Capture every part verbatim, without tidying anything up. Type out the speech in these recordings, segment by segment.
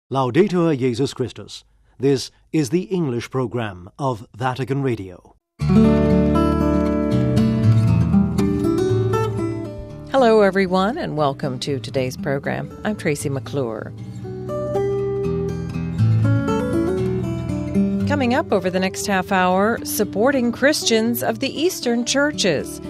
Laudetur Jesus Christus. This is the English program of Vatican Radio. Hello, everyone, and welcome to today's program. I'm Tracy McClure. Coming up over the next half hour, supporting Christians of the Eastern churches.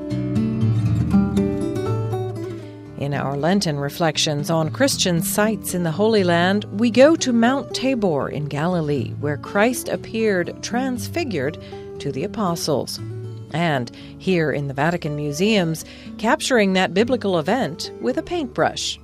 In our Lenten reflections on Christian sites in the Holy Land, we go to Mount Tabor in Galilee, where Christ appeared transfigured to the apostles. And here in the Vatican museums, capturing that biblical event with a paintbrush.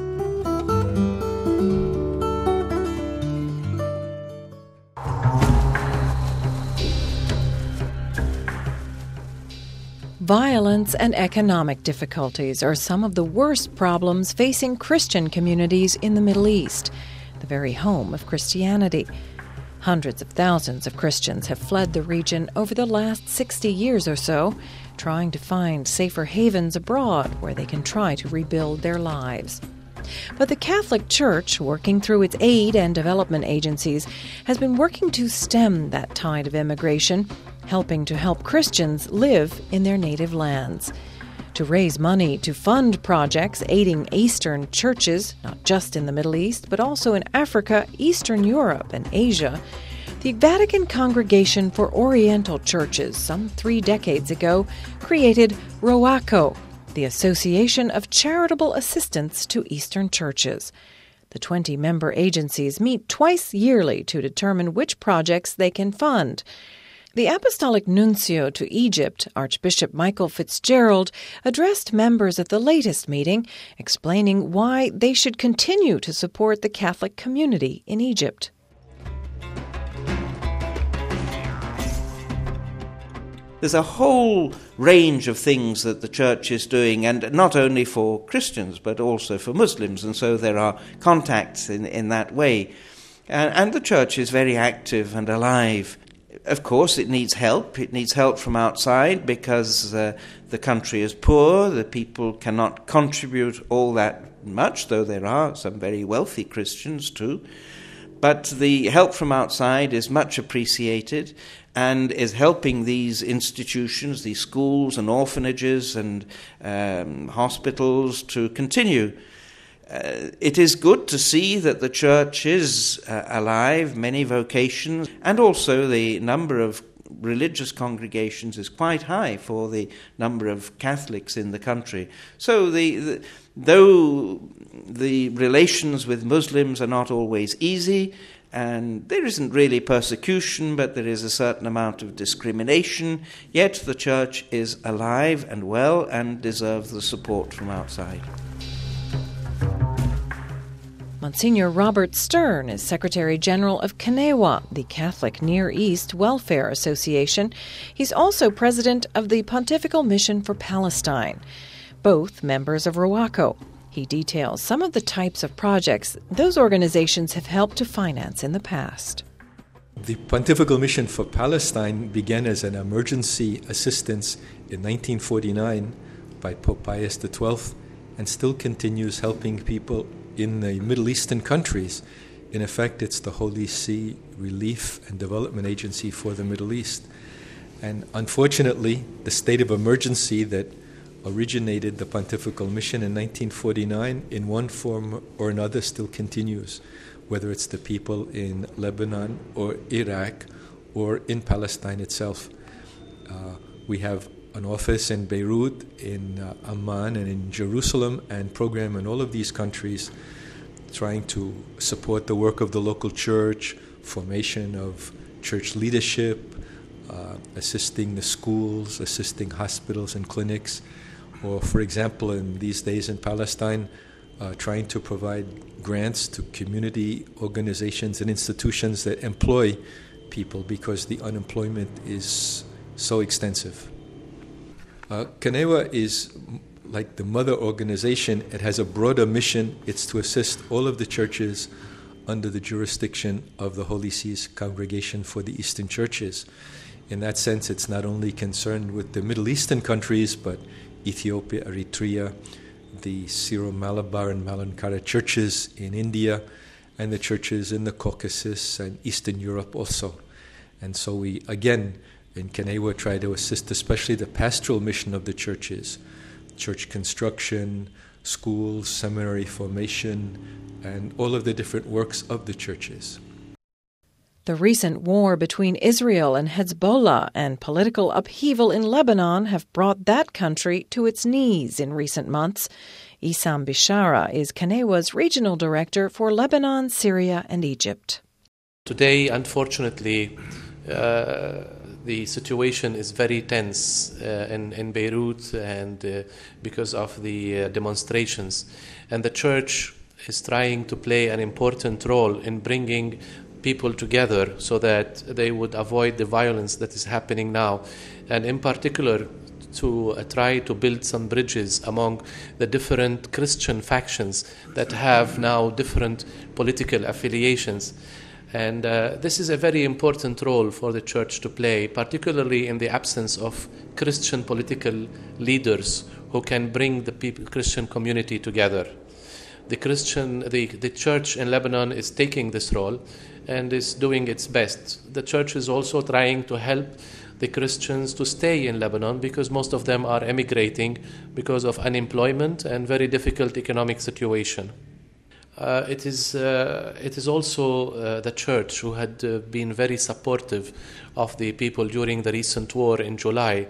Violence and economic difficulties are some of the worst problems facing Christian communities in the Middle East, the very home of Christianity. Hundreds of thousands of Christians have fled the region over the last sixty years or so, trying to find safer havens abroad where they can try to rebuild their lives. But the Catholic Church, working through its aid and development agencies, has been working to stem that tide of immigration, helping to help Christians live in their native lands. To raise money to fund projects aiding Eastern churches, not just in the Middle East, but also in Africa, Eastern Europe, and Asia, the Vatican Congregation for Oriental Churches, some three decades ago, created ROACO, the Association of Charitable Assistance to Eastern Churches. The twenty member agencies meet twice yearly to determine which projects they can fund. The Apostolic Nuncio to Egypt, Archbishop Michael Fitzgerald, addressed members at the latest meeting, explaining why they should continue to support the Catholic community in Egypt. There's a whole range of things that the Church is doing, and not only for Christians, but also for Muslims, and so there are contacts in, in that way. And, and the Church is very active and alive. Of course, it needs help. It needs help from outside because uh, the country is poor. The people cannot contribute all that much, though there are some very wealthy Christians too. But the help from outside is much appreciated and is helping these institutions, these schools and orphanages and um, hospitals to continue. Uh, it is good to see that the Church is uh, alive, many vocations, and also the number of religious congregations is quite high for the number of Catholics in the country. So the, the, though the relations with Muslims are not always easy, and there isn't really persecution, but there is a certain amount of discrimination, yet the Church is alive and well and deserves the support from outside. Monsignor Robert Stern is Secretary General of Kanewa, the Catholic Near East Welfare Association. He's also president of the Pontifical Mission for Palestine, both members of ROACO. He details some of the types of projects those organizations have helped to finance in the past. The Pontifical Mission for Palestine began as an emergency assistance in nineteen forty-nine by Pope Pius the twelfth and still continues helping people in the Middle Eastern countries. In effect, it's the Holy See Relief and Development Agency for the Middle East. And unfortunately, the state of emergency that originated the Pontifical Mission in nineteen forty-nine, in one form or another, still continues, whether it's the people in Lebanon or Iraq or in Palestine itself. Uh, we have an office in Beirut, in uh, Amman, and in Jerusalem, and program in all of these countries, trying to support the work of the local church, formation of church leadership, uh, assisting the schools, assisting hospitals and clinics, or, for example, in these days in Palestine, uh, trying to provide grants to community organizations and institutions that employ people because the unemployment is so extensive. Uh, Kanewa is like the mother organization. It has a broader mission. It's to assist all of the churches under the jurisdiction of the Holy See's Congregation for the Eastern Churches. In that sense, it's not only concerned with the Middle Eastern countries, but Ethiopia, Eritrea, the Syro-Malabar and Malankara churches in India, and the churches in the Caucasus and Eastern Europe also. And so we, again, in Kenewa try to assist especially the pastoral mission of the churches, church construction, schools, seminary formation, and all of the different works of the churches. The recent war between Israel and Hezbollah and political upheaval in Lebanon have brought that country to its knees in recent months. Issam Bishara is Kenewa's regional director for Lebanon, Syria, and Egypt. Today, unfortunately, uh, the situation is very tense uh, in, in Beirut and uh, because of the uh, demonstrations. And the church is trying to play an important role in bringing people together so that they would avoid the violence that is happening now. And in particular, to uh, try to build some bridges among the different Christian factions that have now different political affiliations. And uh, this is a very important role for the church to play, particularly in the absence of Christian political leaders who can bring the people, Christian community together. The Christian, the, the church in Lebanon is taking this role and is doing its best. The church is also trying to help the Christians to stay in Lebanon because most of them are emigrating because of unemployment and very difficult economic situation. Uh, it is uh, it is also uh, the church who had uh, been very supportive of the people during the recent war in July.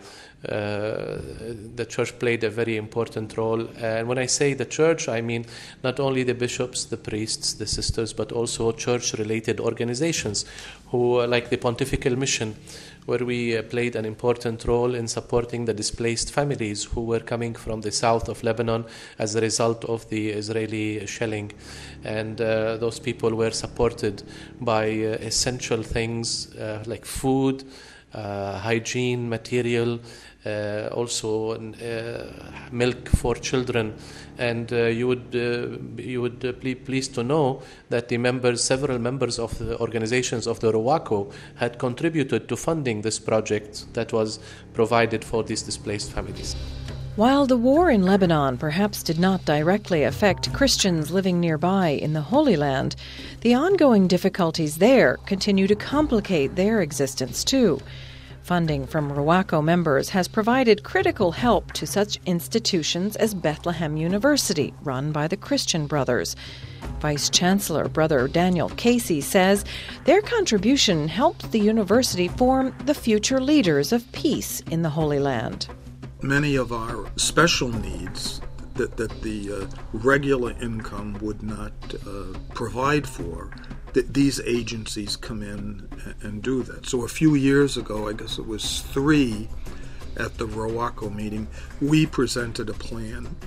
Uh, the church played a very important role. And when I say the church, I mean not only the bishops, the priests, the sisters, but also church-related organizations who, uh, like the Pontifical Mission, where we uh, played an important role in supporting the displaced families who were coming from the south of Lebanon as a result of the Israeli shelling. And uh, those people were supported by uh, essential things uh, like food, uh, hygiene material, uh, also uh, milk for children. And uh, you would uh, you would uh, be pleased to know that the members, several members of the organizations of the ROWACO had contributed to funding this project that was provided for these displaced families. While the war in Lebanon perhaps did not directly affect Christians living nearby in the Holy Land, the ongoing difficulties there continue to complicate their existence too. Funding from ROWACO members has provided critical help to such institutions as Bethlehem University, run by the Christian Brothers. Vice Chancellor Brother Daniel Casey says their contribution helped the university form the future leaders of peace in the Holy Land. Many of our special needs that, that the uh, regular income would not uh, provide for, that these agencies come in and, and do that. So a few years ago, I guess it was three, at the ROWACO meeting, we presented a plan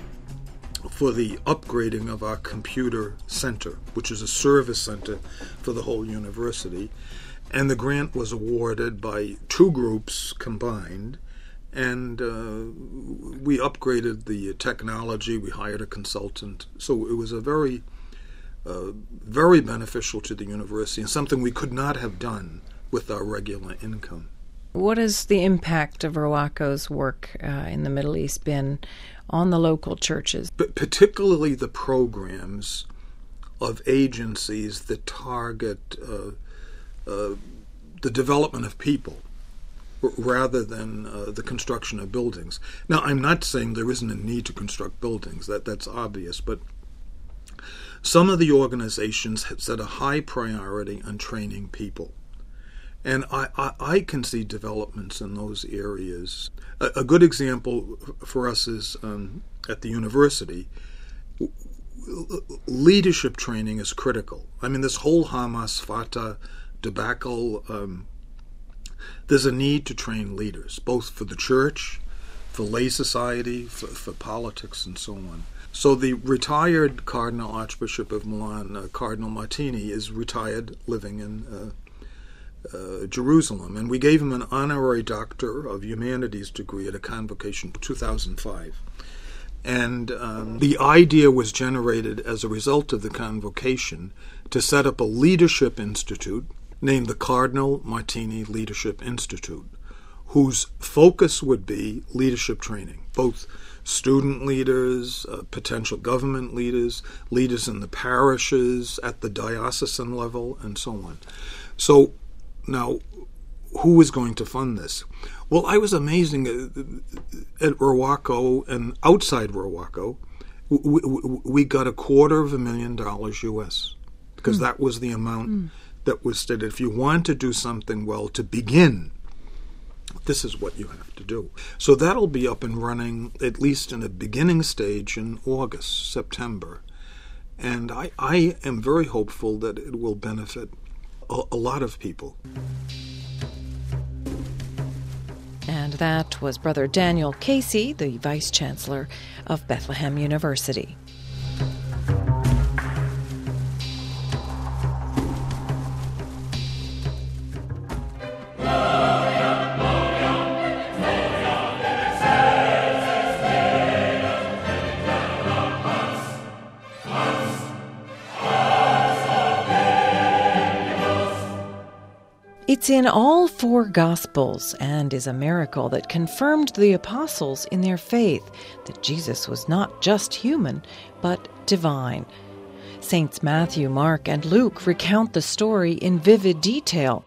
for the upgrading of our computer center, which is a service center for the whole university. And the grant was awarded by two groups combined. And uh, we upgraded the technology, we hired a consultant. So it was a very, uh, very beneficial to the university and something we could not have done with our regular income. What has the impact of ROWACO's work uh, in the Middle East been on the local churches? But particularly the programs of agencies that target uh, uh, the development of people, rather than uh, the construction of buildings. Now, I'm not saying there isn't a need to construct buildings, that, that's obvious, but some of the organizations have set a high priority on training people. And I, I, I can see developments in those areas. A, a good example for us is um, at the university, leadership training is critical. I mean, this whole Hamas-Fatah debacle, um, there's a need to train leaders, both for the church, for lay society, for, for politics, and so on. So the retired Cardinal Archbishop of Milan, uh, Cardinal Martini, is retired, living in uh, uh, Jerusalem, and we gave him an honorary Doctor of Humanities degree at a convocation in two thousand five. And um, the idea was generated as a result of the convocation to set up a leadership institute named the Cardinal Martini Leadership Institute, whose focus would be leadership training, both student leaders, uh, potential government leaders, leaders in the parishes, at the diocesan level, and so on. So now, who is going to fund this? Well, I was amazing at Ruaco and outside Ruaco, we, we, we got a quarter of a million dollars U S because mm. that was the amount mm. that was stated. If you want to do something well to begin, this is what you have to do. So that'll be up and running, at least in a beginning stage, in August, September. And I, I am very hopeful that it will benefit a, a lot of people. And that was Brother Daniel Casey, the Vice Chancellor of Bethlehem University. It's in all four Gospels and is a miracle that confirmed the apostles in their faith that Jesus was not just human, but divine. Saints Matthew, Mark, and Luke recount the story in vivid detail.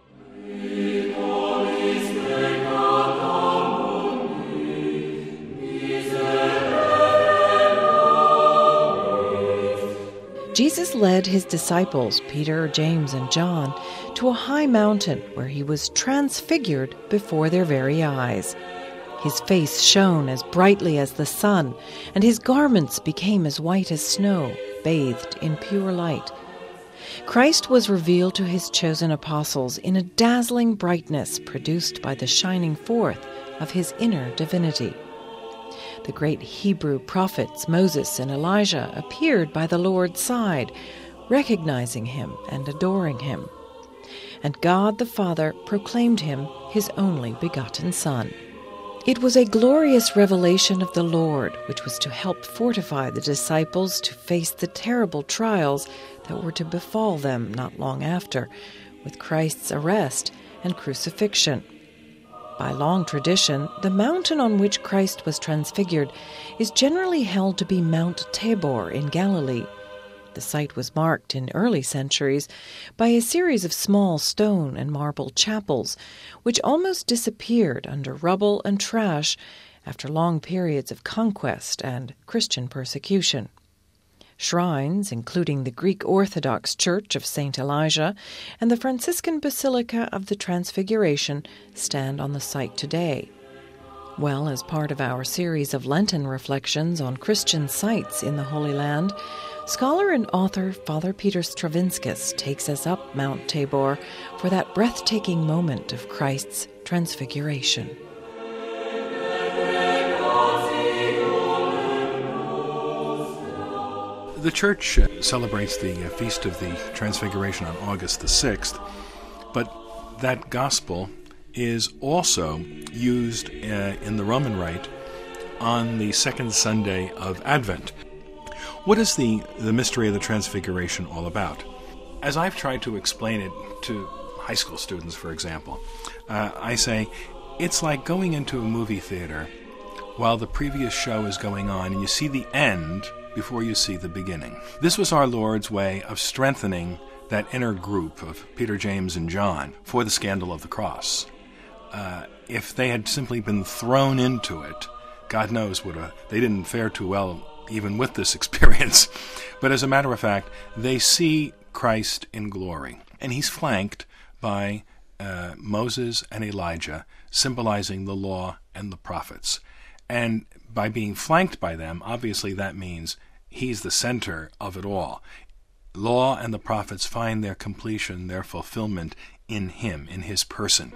Jesus led his disciples, Peter, James, and John, to a high mountain where he was transfigured before their very eyes. His face shone as brightly as the sun, and his garments became as white as snow, bathed in pure light. Christ was revealed to his chosen apostles in a dazzling brightness produced by the shining forth of his inner divinity. The great Hebrew prophets Moses and Elijah appeared by the Lord's side, recognizing him and adoring him. And God the Father proclaimed him his only begotten Son. It was a glorious revelation of the Lord, which was to help fortify the disciples to face the terrible trials that were to befall them not long after, with Christ's arrest and crucifixion. By long tradition, the mountain on which Christ was transfigured is generally held to be Mount Tabor in Galilee. The site was marked in early centuries by a series of small stone and marble chapels, which almost disappeared under rubble and trash after long periods of conquest and Christian persecution. Shrines, including the Greek Orthodox Church of Saint Elijah and the Franciscan Basilica of the Transfiguration, stand on the site today. Well, as part of our series of Lenten reflections on Christian sites in the Holy Land, scholar and author Father Peter Stravinskas takes us up Mount Tabor for that breathtaking moment of Christ's transfiguration. The Church celebrates the Feast of the Transfiguration on August the sixth, but that Gospel is also used uh, in the Roman Rite on the second Sunday of Advent. What is the, the mystery of the Transfiguration all about? As I've tried to explain it to high school students, for example, uh, I say it's like going into a movie theater while the previous show is going on and you see the end before you see the beginning. This was our Lord's way of strengthening that inner group of Peter, James, and John for the scandal of the cross. Uh, if they had simply been thrown into it, God knows what a, they didn't fare too well even with this experience. But as a matter of fact, they see Christ in glory, and he's flanked by uh, Moses and Elijah, symbolizing the law and the prophets. And by being flanked by them, obviously that means he's the center of it all. Law and the prophets find their completion, their fulfillment in him, in his person.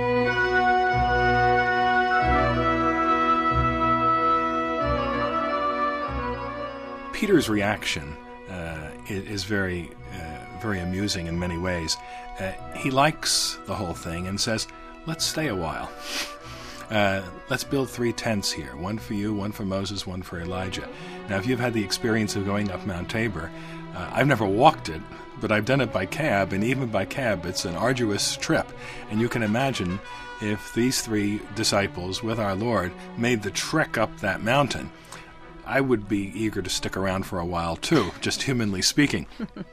Peter's reaction uh, is very, uh, very amusing in many ways. Uh, he likes the whole thing and says, let's stay a while. Uh, let's build three tents here, one for you, one for Moses, one for Elijah. Now, if you've had the experience of going up Mount Tabor, uh, I've never walked it, but I've done it by cab, and even by cab, it's an arduous trip. And you can imagine if these three disciples with our Lord made the trek up that mountain, I would be eager to stick around for a while too, just humanly speaking.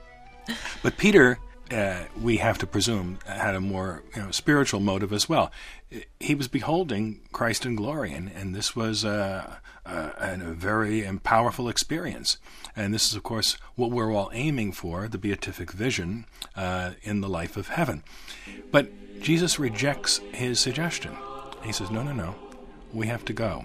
But Peter, uh, we have to presume, had a more you know, spiritual motive as well. He was beholding Christ in glory, and, and this was uh, uh, a very and powerful experience. And this is, of course, what we're all aiming for, the beatific vision uh, in the life of heaven. But Jesus rejects his suggestion. He says, no, no, no, we have to go.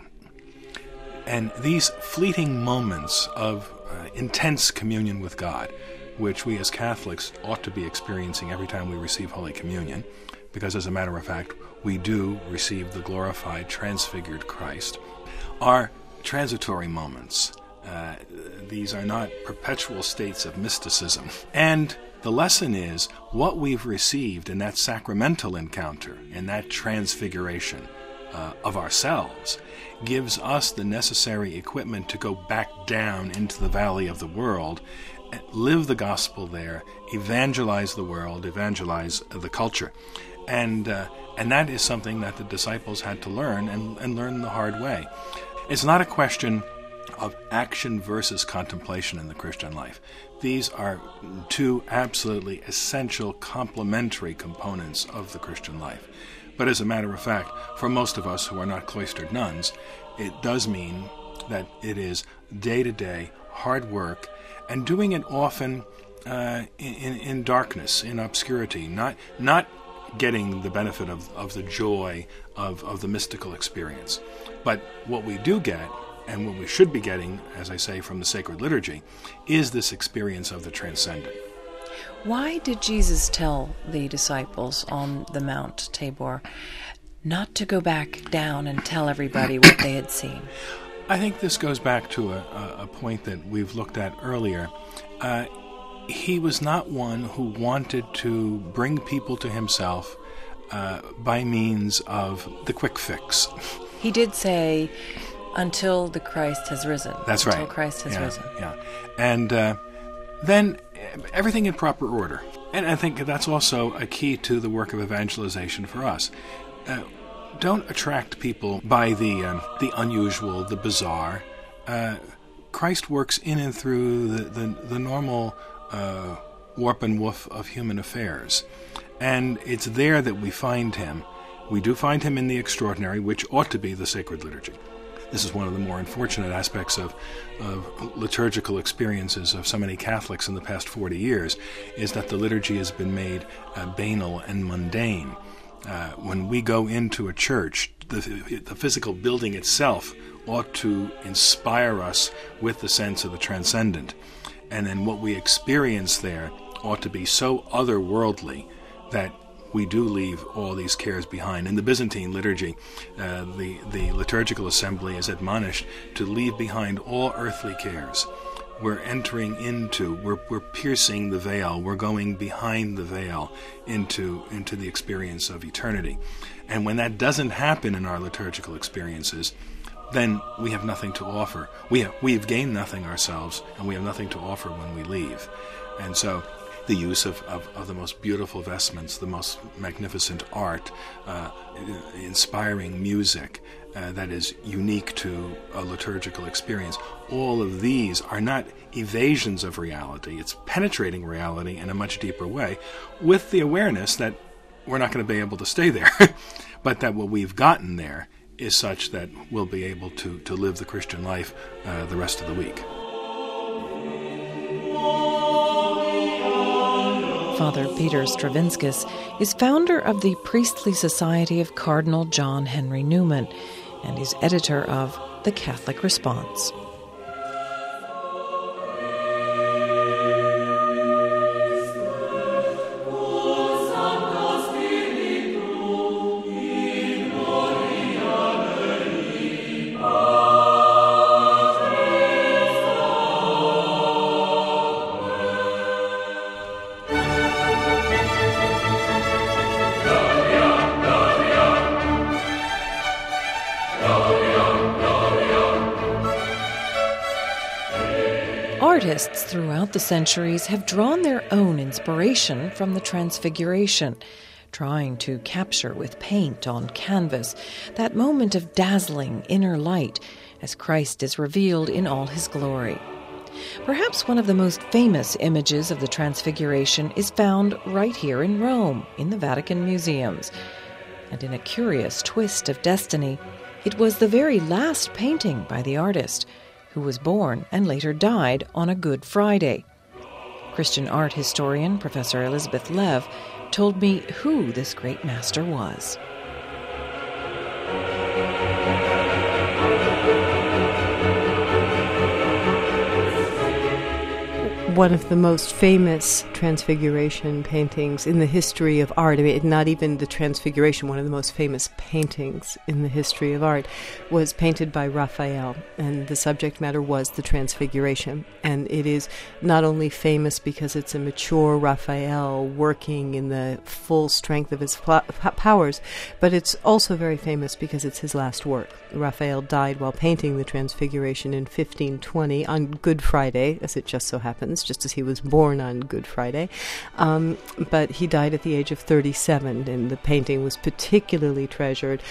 And these fleeting moments of uh, intense communion with God, which we as Catholics ought to be experiencing every time we receive Holy Communion, because as a matter of fact, we do receive the glorified, transfigured Christ, are transitory moments. Uh, these are not perpetual states of mysticism. And the lesson is what we've received in that sacramental encounter, in that transfiguration uh, of ourselves, gives us the necessary equipment to go back down into the valley of the world, live the gospel there, evangelize the world, evangelize the culture. And uh, and that is something that the disciples had to learn, and, and learn the hard way. It's not a question of action versus contemplation in the Christian life. These are two absolutely essential complementary components of the Christian life. But as a matter of fact, for most of us who are not cloistered nuns, it does mean that it is day-to-day hard work, and doing it often uh, in, in darkness, in obscurity, not not getting the benefit of, of the joy of, of the mystical experience. But what we do get, and what we should be getting, as I say, from the sacred liturgy, is this experience of the transcendent. Why did Jesus tell the disciples on the Mount Tabor not to go back down and tell everybody what they had seen? I think this goes back to a, a point that we've looked at earlier. Uh, he was not one who wanted to bring people to himself uh, by means of the quick fix. He did say, until the Christ has risen. That's until right. Until Christ has yeah, risen. Yeah. And uh, then everything in proper order. And I think that's also a key to the work of evangelization for us. Uh, don't attract people by the um, the unusual, the bizarre. Uh, Christ works in and through the, the, the normal uh, warp and woof of human affairs. And it's there that we find him. We do find him in the extraordinary, which ought to be the sacred liturgy. This is one of the more unfortunate aspects of, of liturgical experiences of so many Catholics in the past forty years, is that the liturgy has been made uh, banal and mundane. Uh, when we go into a church, the, the physical building itself ought to inspire us with the sense of the transcendent. And then what we experience there ought to be so otherworldly that we do leave all these cares behind. In the Byzantine liturgy, uh, the, the liturgical assembly is admonished to leave behind all earthly cares. We're entering into, we're, we're piercing the veil, we're going behind the veil into, into the experience of eternity. And when that doesn't happen in our liturgical experiences, then we have nothing to offer. We have, we've gained nothing ourselves, and we have nothing to offer when we leave. And so the use of, of, of the most beautiful vestments, the most magnificent art, uh, inspiring music uh, that is unique to a liturgical experience, all of these are not evasions of reality. It's penetrating reality in a much deeper way, with the awareness that we're not going to be able to stay there, but that what we've gotten there is such that we'll be able to, to live the Christian life uh, the rest of the week. Father Peter Stravinskis is founder of the Priestly Society of Cardinal John Henry Newman and is editor of The Catholic Response. Artists throughout the centuries have drawn their own inspiration from the Transfiguration. trying to capture with paint on canvas that moment of dazzling inner light as Christ is revealed in all his glory. Perhaps one of the most famous images of the Transfiguration is found right here in Rome, in the Vatican museums. And in a curious twist of destiny, it was the very last painting by the artist, who was born and later died on a Good Friday. Christian art historian Professor Elizabeth Lev told me who this great master was. One of the most famous Transfiguration paintings in the history of art, I mean, not even the Transfiguration, one of the most famous paintings in the history of art, was painted by Raphael, and the subject matter was the Transfiguration. And it is not only famous because it's a mature Raphael working in the full strength of his powers, but it's also very famous because it's his last work. Raphael died while painting the Transfiguration in fifteen twenty on Good Friday, as it just so happens, just as he was born on Good Friday. Um, but he died at the age of thirty-seven, and the painting was particularly treasured.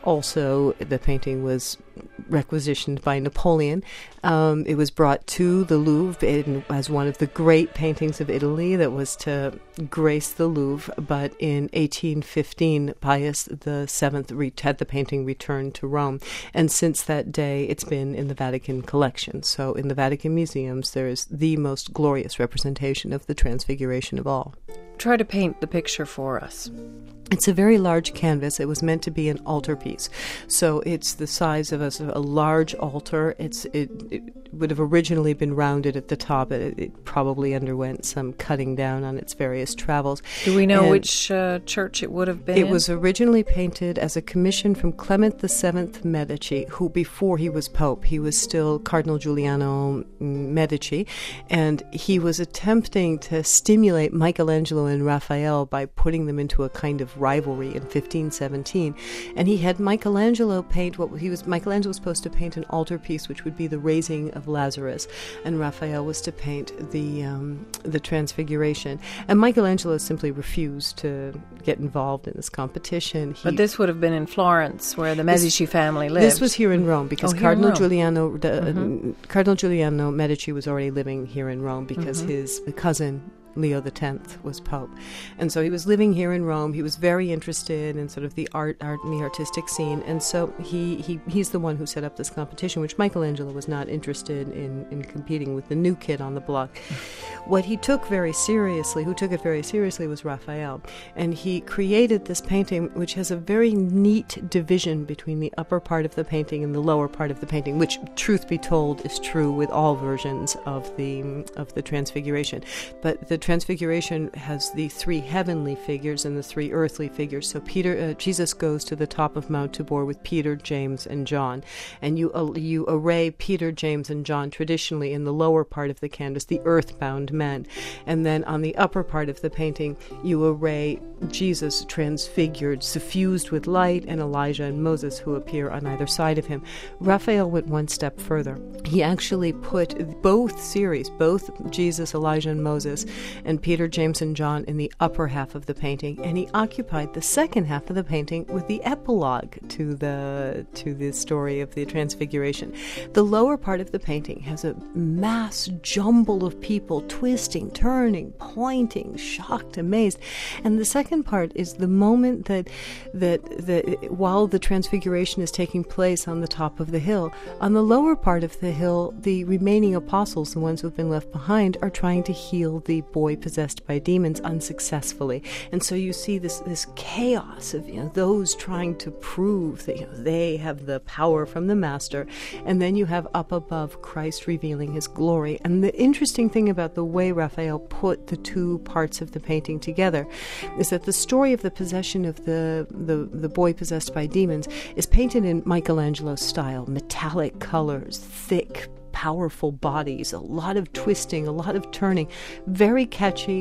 Also, the painting was requisitioned by Napoleon. Um, it was brought to the Louvre in, as one of the great paintings of Italy that was to grace the Louvre. But in eighteen fifteen, Pius the Seventh re- had the painting returned to Rome. And since that day, it's been in the Vatican collection. So in the Vatican museums, there is the most glorious representation of the Transfiguration of all. Try to paint the picture for us. It's a very large canvas. It was meant to be an altarpiece. So it's the size of a, a large altar. It's it, it would have originally been rounded at the top. It, it probably underwent some cutting down on its various travels. Do we know and which uh, church it would have been It in? was originally painted as a commission from Clement the Seventh Medici, who before he was Pope, he was still Cardinal Giuliano Medici, and he was attempting to stimulate Michelangelo and Raphael by putting them into a kind of rivalry in fifteen seventeen, and he had Michelangelo paint what he was Michelangelo was supposed to paint an altarpiece which would be the raising of Lazarus, and Raphael was to paint the um, the Transfiguration, and Michelangelo simply refused to get involved in this competition. He, but this would have been in Florence, where the Medici this, family lived. This was here in Rome because oh, Cardinal Rome. Giuliano the, mm-hmm. uh, Cardinal Giuliano Medici was already living here in Rome because mm-hmm. his cousin Leo the Tenth was Pope. And so he was living here in Rome. He was very interested in sort of the art, art and the artistic scene. And so he, he he's the one who set up this competition, which Michelangelo was not interested in, in competing with the new kid on the block. What he took very seriously, who took it very seriously, was Raphael. And he created this painting, which has a very neat division between the upper part of the painting and the lower part of the painting, which, truth be told, is true with all versions of the of the Transfiguration. But the Transfiguration has the three heavenly figures and the three earthly figures. So Peter, uh, Jesus goes to the top of Mount Tabor with Peter, James, and John, and you uh, you array Peter, James, and John traditionally in the lower part of the canvas, the earthbound men, and then on the upper part of the painting you array Jesus transfigured, suffused with light, and Elijah and Moses who appear on either side of him. Raphael went one step further. He actually put both series, both Jesus, Elijah, and Moses, and Peter, James, and John in the upper half of the painting, and he occupied the second half of the painting with the epilogue to the to the story of the Transfiguration. The lower part of the painting has a mass jumble of people twisting, turning, pointing, shocked, amazed, and the second part is the moment that that that while the Transfiguration is taking place on the top of the hill, on the lower part of the hill, the remaining apostles, the ones who have been left behind, are trying to heal the boy possessed by demons unsuccessfully. And so you see this this chaos of, you know, those trying to prove that, you know, they have the power from the Master, and then you have up above Christ revealing his glory. And the interesting thing about the way Raphael put the two parts of the painting together is that the story of the possession of the the, the boy possessed by demons is painted in Michelangelo's style, metallic colors, thick, powerful bodies, a lot of twisting, a lot of turning, very catchy,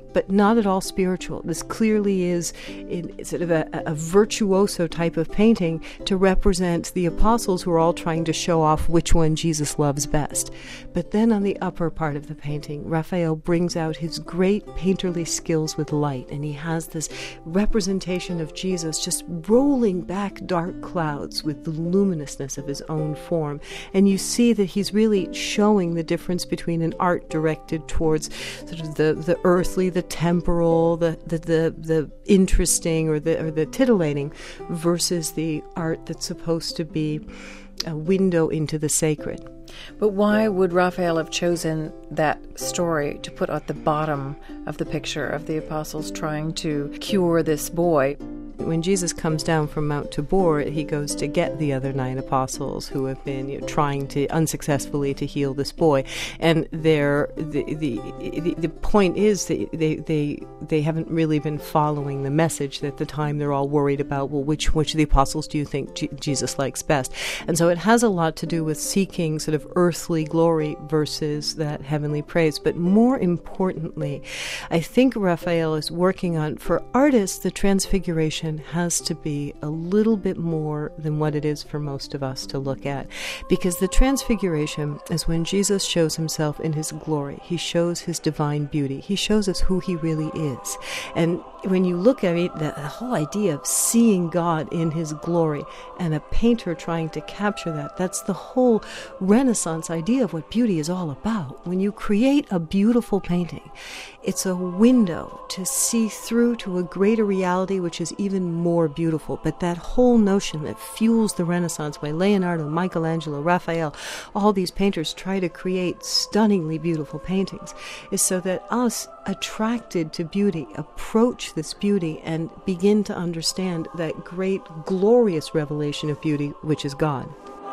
but not at all spiritual. This clearly is in sort of a, a virtuoso type of painting to represent the apostles who are all trying to show off which one Jesus loves best. But then on the upper part of the painting, Raphael brings out his great painterly skills with light, and he has this representation of Jesus just rolling back dark clouds with the luminousness of his own form. And you see that he's really showing the difference between an art directed towards sort of the, the earthly, the temporal, the, the, the, the interesting or the, or the titillating, versus the art that's supposed to be a window into the sacred. But why would Raphael have chosen that story to put at the bottom of the picture of the apostles trying to cure this boy? When Jesus comes down from Mount Tabor, he goes to get the other nine apostles who have been you know, trying to unsuccessfully to heal this boy, and they're, the, the the the point is that they they they haven't really been following the message. At the time, they're all worried about, well, which which of the apostles do you think G- Jesus likes best? And so it has a lot to do with seeking sort of earthly glory versus that heavenly praise. But more importantly, I think Raphael is working on, for artists, the Transfiguration has to be a little bit more than what it is for most of us to look at. Because the Transfiguration is when Jesus shows himself in his glory. He shows his divine beauty. He shows us who he really is. And when you look at it, the whole idea of seeing God in his glory and a painter trying to capture that, that's the whole Renaissance idea of what beauty is all about. When you create a beautiful painting, it's a window to see through to a greater reality which is even more beautiful. But that whole notion that fuels the Renaissance, by Leonardo, Michelangelo, Raphael, all these painters try to create stunningly beautiful paintings, is so that us, attracted to beauty, approach this beauty and begin to understand that great, glorious revelation of beauty, which is God.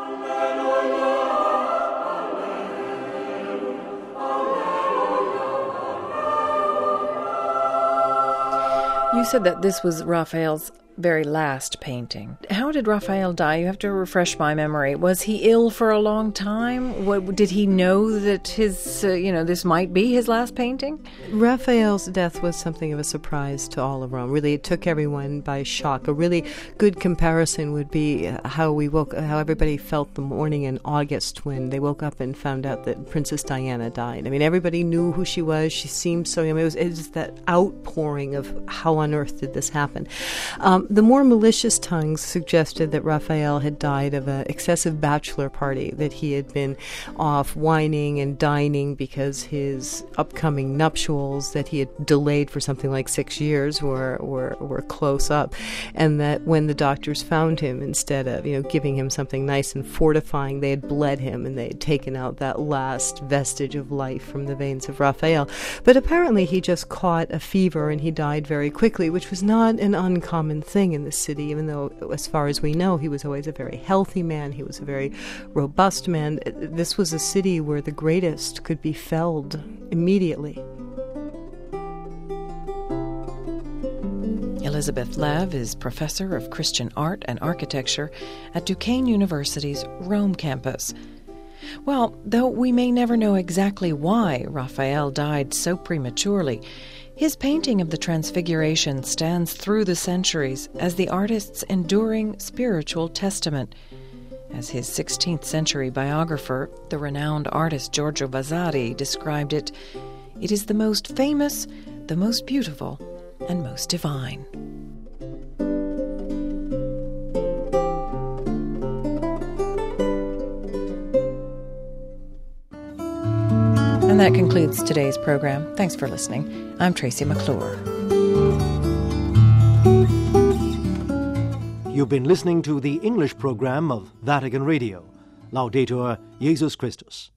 You said that this was Raphael's very last painting. How did Raphael die? You have to refresh my memory. Was he ill for a long time? What, did he know that his, uh, you know, this might be his last painting? Raphael's death was something of a surprise to all of Rome. Really, it took everyone by shock. A really good comparison would be how we woke, how everybody felt the morning in August when they woke up and found out that Princess Diana died. I mean, everybody knew who she was. She seemed so. I mean, it was, it was that outpouring of how on earth did this happen. Um, The more malicious tongues suggested that Raphael had died of an excessive bachelor party, that he had been off wining and dining because his upcoming nuptials that he had delayed for something like six years were, were, were close up, and that when the doctors found him, instead of you know giving him something nice and fortifying, they had bled him and they had taken out that last vestige of life from the veins of Raphael. But apparently he just caught a fever and he died very quickly, which was not an uncommon thing in the city, even though, as far as we know, he was always a very healthy man. He was a very robust man. This was a city where the greatest could be felled immediately. Elizabeth Lev is professor of Christian art and architecture at Duquesne University's Rome campus. Well, though we may never know exactly why Raphael died so prematurely, his painting of the Transfiguration stands through the centuries as the artist's enduring spiritual testament. As his sixteenth century biographer, the renowned artist Giorgio Vasari, described it, it is the most famous, the most beautiful, and most divine. And that concludes today's program. Thanks for listening. I'm Tracy McClure. You've been listening to the English program of Vatican Radio. Laudetur Jesus Christus.